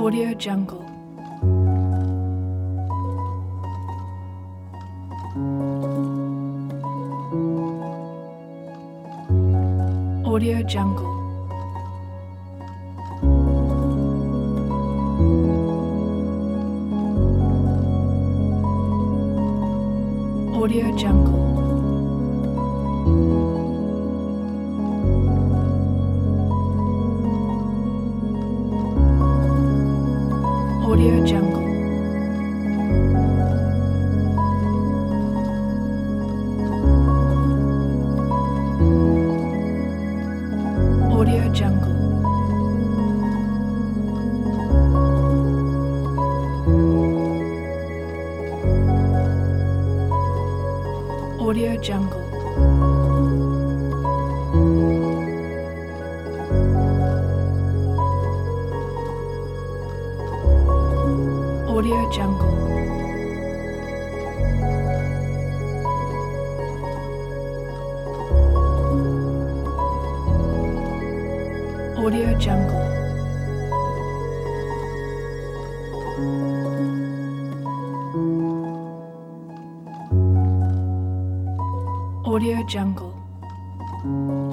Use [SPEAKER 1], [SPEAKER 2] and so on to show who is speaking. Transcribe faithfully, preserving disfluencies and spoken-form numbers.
[SPEAKER 1] Audio Jungle. Audio Jungle. Audio Jungle. Audio Jungle. Audio Jungle. Audio Jungle. Audio Jungle. Audio Jungle. Audio Jungle.